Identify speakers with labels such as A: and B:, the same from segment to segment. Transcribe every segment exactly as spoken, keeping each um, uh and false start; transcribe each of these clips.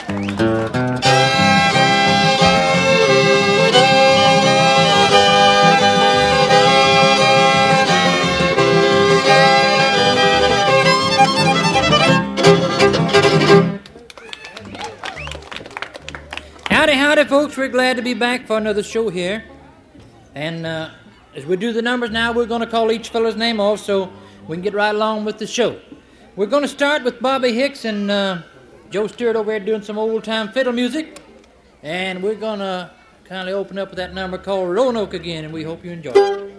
A: Howdy, howdy, folks. We're glad to be back for another show here. And uh, as we do the numbers now, we're going to call each fellow's name off so we can get right along with the show. We're going to start with Bobby Hicks and uh, Joe Stewart over there doing some old-time fiddle music. And we're going to kindly open up with that number called Roanoke again, and we hope you enjoy it.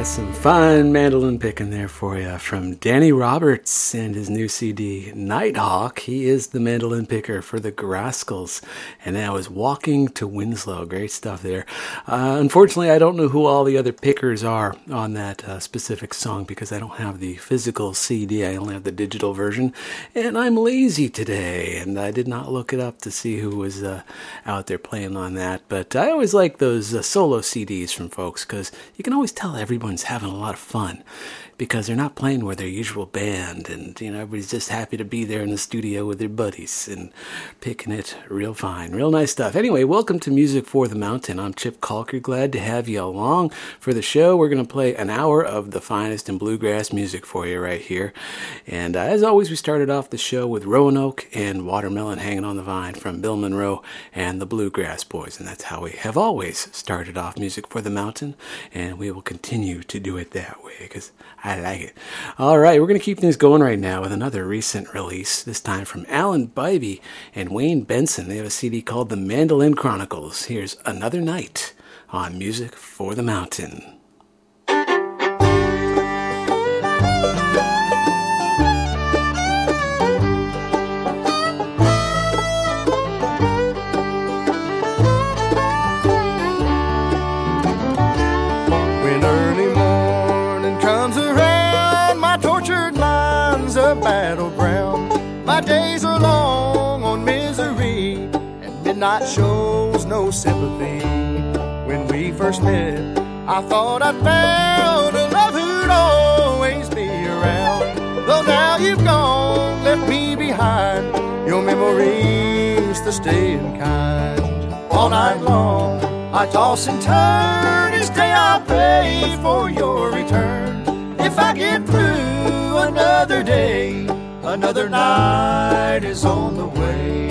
B: Some fine mandolin picking there for you from Danny Roberts and his new C D, Nighthawk. He is the mandolin picker for the Graskels. And that was Walking to Winslow. Great stuff there. Uh, unfortunately, I don't know who all the other pickers are on that uh, specific song because I don't have the physical C D. I only have the digital version. And I'm lazy today, and I did not look it up to see who was uh, out there playing on that. But I always like those uh, solo C Ds from folks because you can always tell everyone's having a lot of fun because they're not playing with their usual band, and you know everybody's just happy to be there in the studio with their buddies and picking it real fine. Real nice stuff. Anyway, welcome to Music for the Mountain. I'm Chip Calker. Glad to have you along for the show. We're going to play an hour of the finest in bluegrass music for you right here. And uh, as always, we started off the show with Roanoke and Watermelon Hanging on the Vine from Bill Monroe and the Bluegrass Boys. And that's how we have always started off Music for the Mountain, and we will continue to do it that way because I like it. All right, we're going to keep things going right now with another recent release, this time from Alan Bybee and Wayne Benson. They have a C D called The Mandolin Chronicles. Here's Another Night on Music for the Mountain.
C: Battleground. My days are long on misery, and midnight shows no sympathy. When we first met, I thought I'd found a love who'd always be around. Though now you've gone, left me behind, your memories still staying kind. All night long, I toss and turn, each day I pray for your return. If I get through another day, another night is on the way.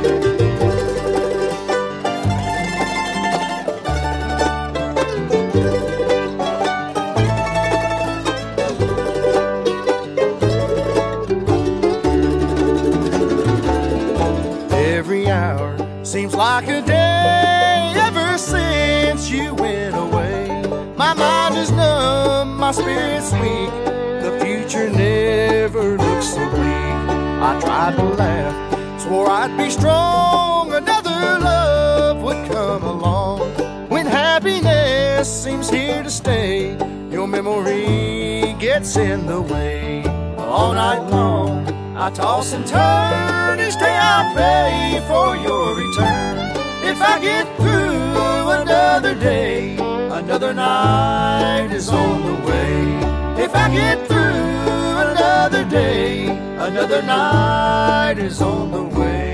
C: Every hour seems like a day ever since you went away. My mind is numb, my spirit's weak, the future never looks so bleak. I tried to laugh, swore I'd be strong, another love would come along. When happiness seems here to stay, your memory gets in the way. All night long, I toss and turn, each day I pray for your return. If I get through another day, another night is on the way. If I get through another day, another night is on the way.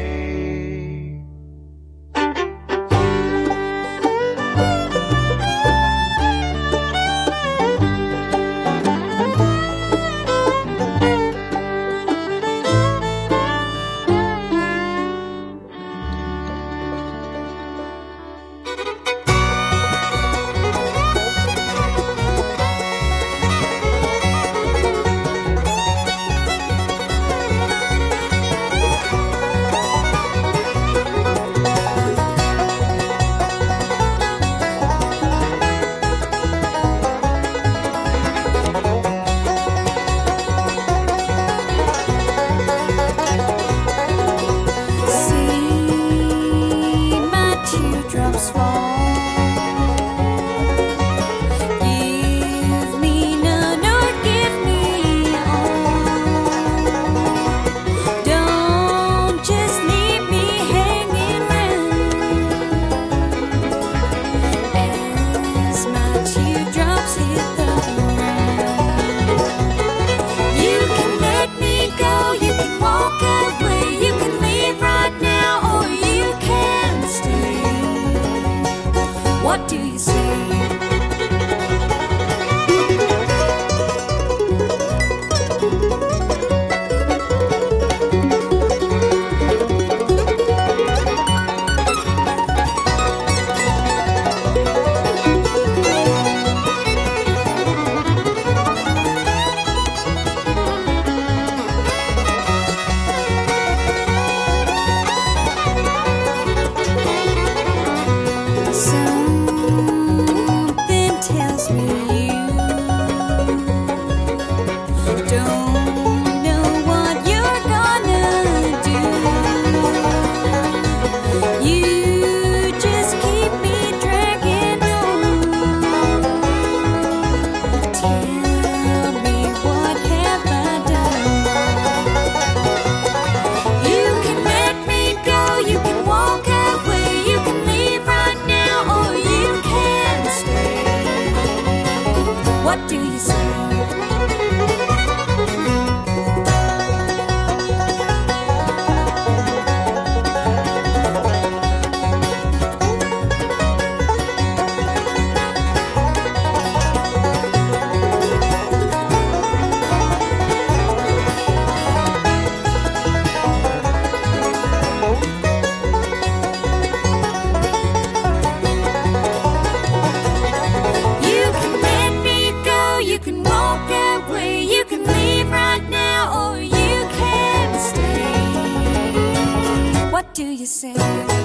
D: you sing.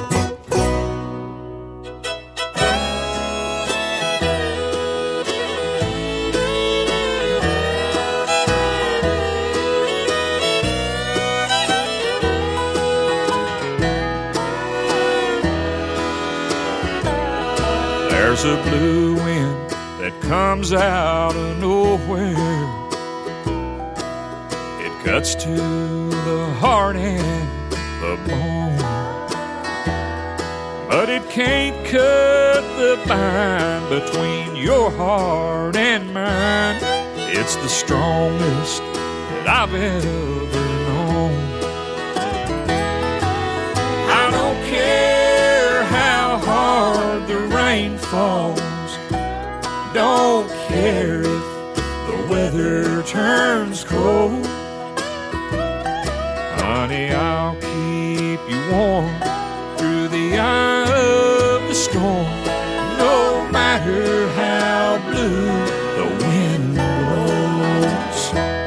E: There's a blue wind that comes out of nowhere. It cuts to the heart and the bone, but it can't cut the bind between your heart and mine. It's the strongest that I've ever known. I don't care how hard the rain falls, don't care if the weather turns cold. Honey, I'll keep you warm through the eye of the storm, no matter how blue the wind blows.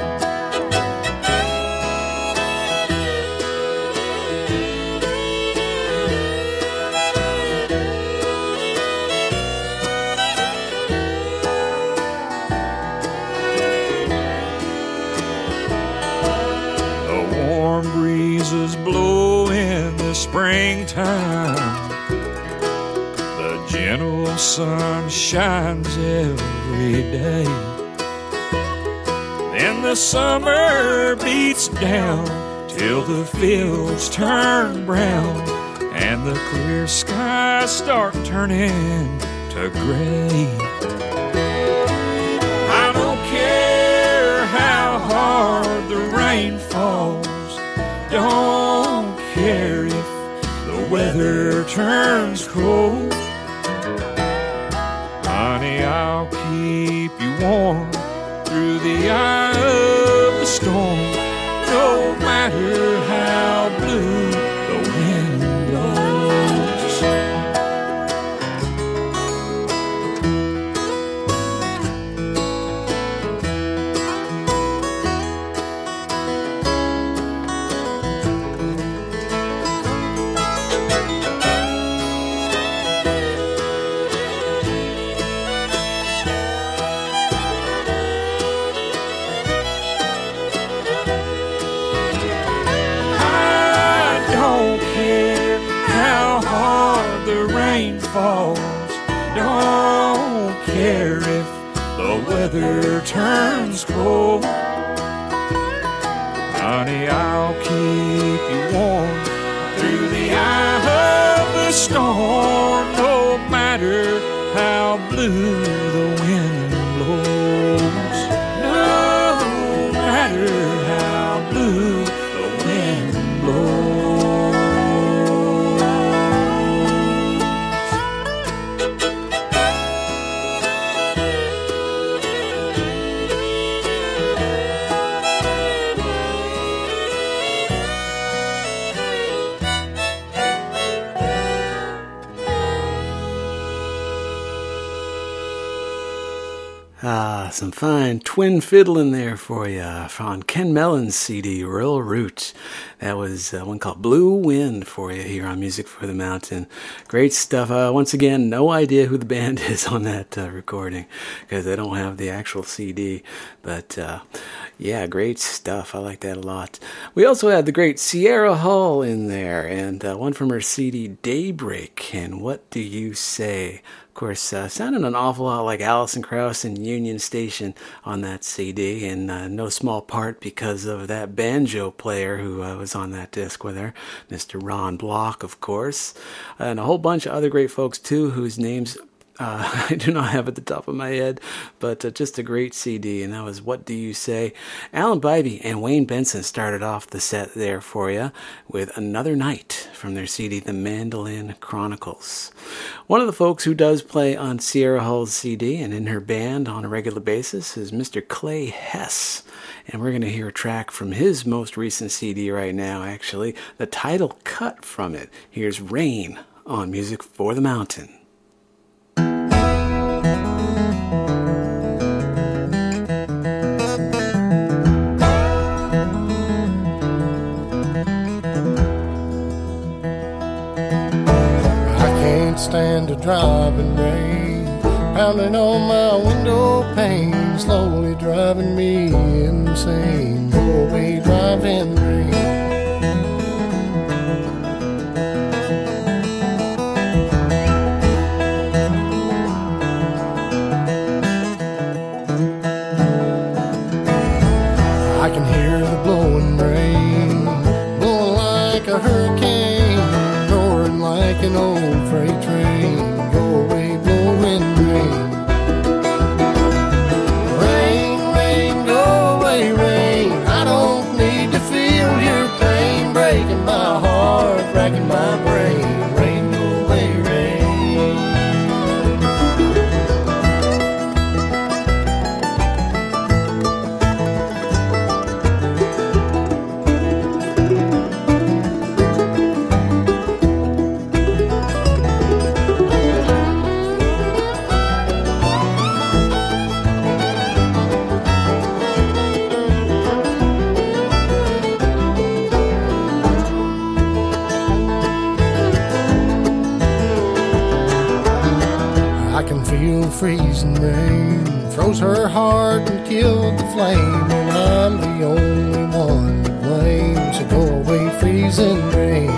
E: Breezes blow in the springtime, the gentle sun shines every day. Then the summer beats down till the fields turn brown and the clear skies start turning to gray. I don't care how hard the rain falls, don't care if the weather turns cold. Honey, I'll keep you warm through the eye of the storm, no matter how blue the wind blows. Falls, don't care if the weather turns cold. Honey, I'll keep you warm through the eye of the storm, no matter how blue the wind blows, no matter how blue the wind blows.
B: Ah, some fine twin fiddling there for you on Ken Mellon's C D, Rural Roots. That was uh, one called Blue Wind for you here on Music for the Mountain. Great stuff. Uh, once again, no idea who the band is on that uh, recording because I don't have the actual C D. But uh, yeah, great stuff. I like that a lot. We also had the great Sierra Hull in there and uh, one from her C D, Daybreak, and What Do You Say? Of course, uh, sounded an awful lot like Alison Krauss and Union Station on that C D, and uh, no small part because of that banjo player who uh, was on that disc with her, Mister Ron Block, of course, and a whole bunch of other great folks, too, whose names Uh, I do not have at the top of my head, but uh, just a great C D, and that was What Do You Say? Alan Bybee and Wayne Benson started off the set there for you with Another Night from their C D, The Mandolin Chronicles. One of the folks who does play on Sierra Hull's C D and in her band on a regular basis is Mister Clay Hess, and we're going to hear a track from his most recent C D right now, actually, the title cut from it. Here's Rain on Music for the Mountain.
C: stand the driving rain, pounding on my window pane, slowly driving me insane. Go away, driving rain. I can hear the blowing rain, blowing like a hurricane, roaring like an old freight train. Go away, blowing rain. Rain, rain, go away, rain. I don't need to feel your pain, breaking my heart, racking my brain. Rain, go away, rain. I can feel the freezing rain, froze her heart and killed the flame, and I'm the only one to blame. So go away, freezing rain.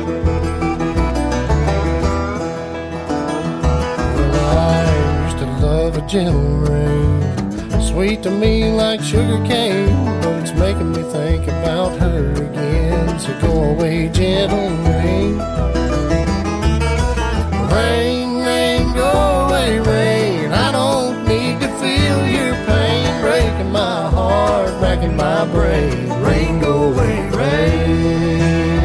C: Well, I used to love a gentle rain, sweet to me like sugar cane, but it's making me think about her again. So go away, gentle rain. Rain, rain, go away, rain. I don't need to feel your pain, breaking my heart, racking my brain. Rain, go away, rain.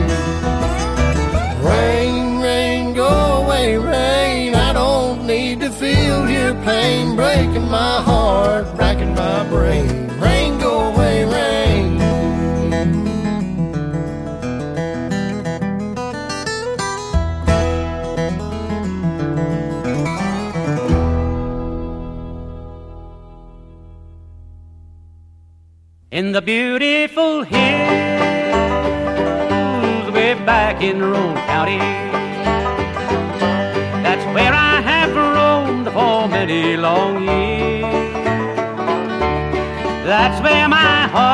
C: Rain, rain, go away, rain. I don't need to feel your pain, breaking my heart, racking my brain. Rain, go away, rain.
D: In the beautiful hills way back in Roane County, that's where I have roamed for many long years. That's where my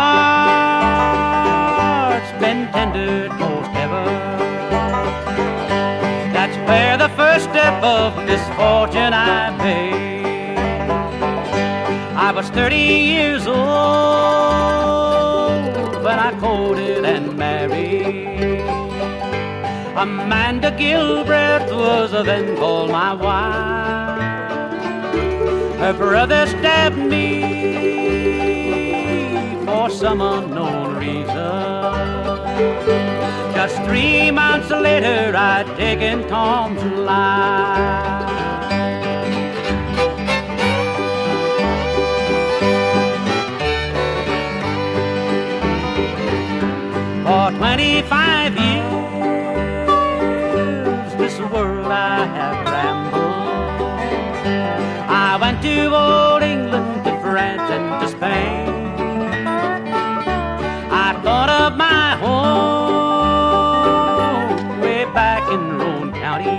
D: heart's been tendered most ever. That's where the first step of misfortune I made. I was thirty years old when I courted and married Amanda Gilbreth, was then called my wife. Her brother stabbed me for some unknown reason. Just three months later, I'd taken Tom's life. For twenty-five years, this world I have rambled. I went to old England, to France, and to Spain. I thought of my home way back in Roane County.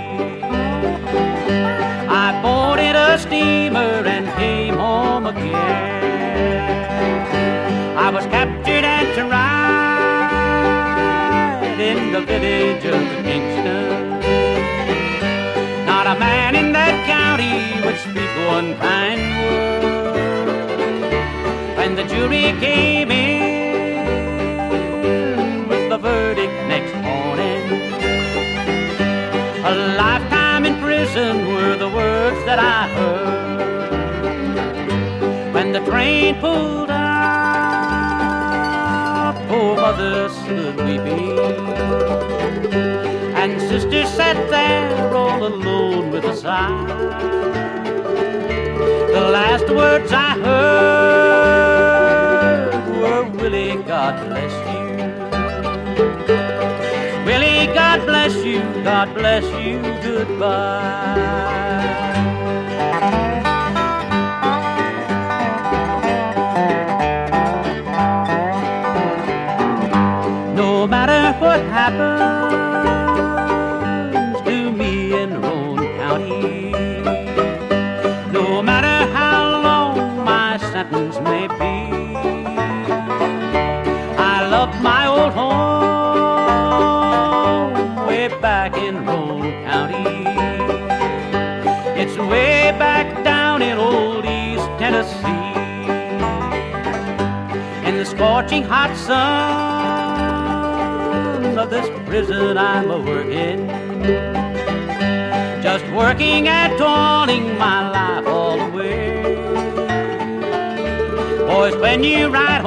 D: I boarded a steamer and came home again. I was captured and tried in the village of Kingston. Not a man in that county would speak one kind word. When the jury came in with the verdict next morning, a lifetime in prison were the words that I heard. When the train pulled out, poor mother stood weeping, and sister sat there all alone with a sigh. The last words I heard were, Willie, God bless you. Willie, God bless you, God bless you, goodbye. No matter what happens to me in Roane back in Roll County. It's way back down in old East Tennessee. In the scorching hot sun of this prison I'm a-working, just working and toiling my life all the way. Boys, when you ride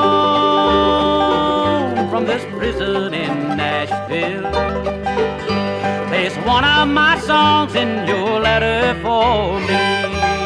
D: home from this prison in Nashville, place one of my songs in your letter for me.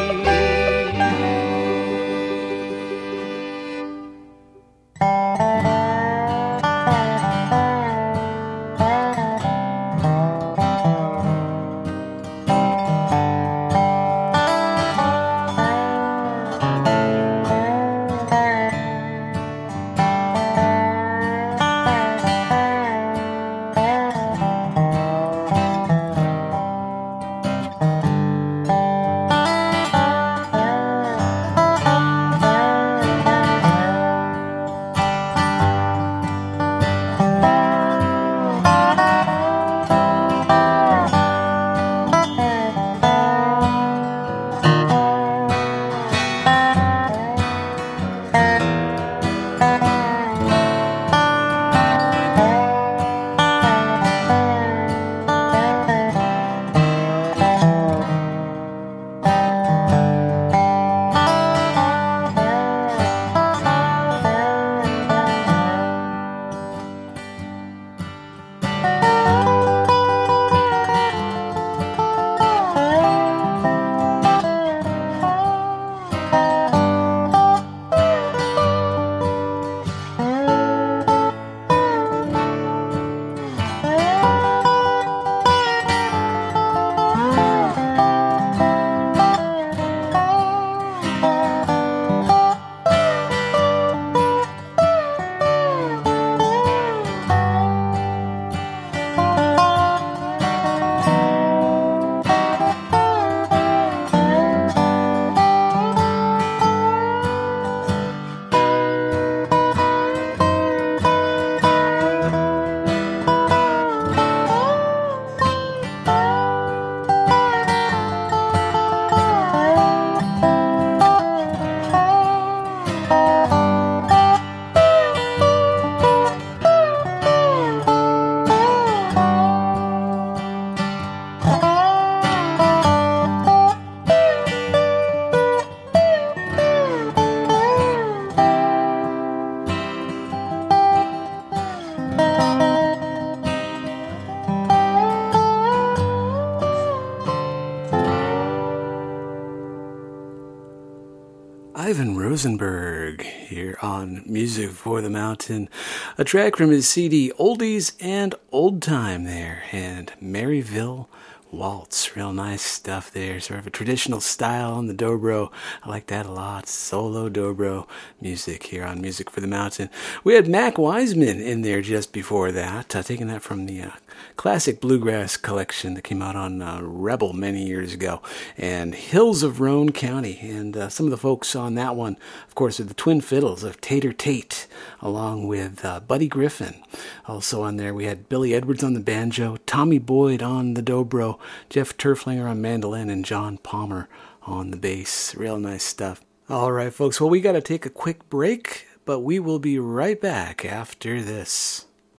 B: Ivan Rosenberg here on Music for the Mountain, a track from his C D Oldies and Old Time there, and Maryville Waltz. Real nice stuff there, sort of a traditional style on the dobro. I like that a lot. Solo dobro music here on Music for the Mountain. We had Mac Wiseman in there just before that, uh, taking that from the uh, classic bluegrass collection that came out on uh, Rebel many years ago, and Hills of Roane County. And uh, some of the folks on that one, of course, are the Twin Fiddles of Tater Tate, along with uh, Buddy Griffin. Also on there we had Billy Edwards on the banjo, Tommy Boyd on the dobro, Jeff Turflinger on mandolin, and John Palmer on the bass. Real nice stuff. All right, folks, well, we got to take a quick break, but we will be right back after this.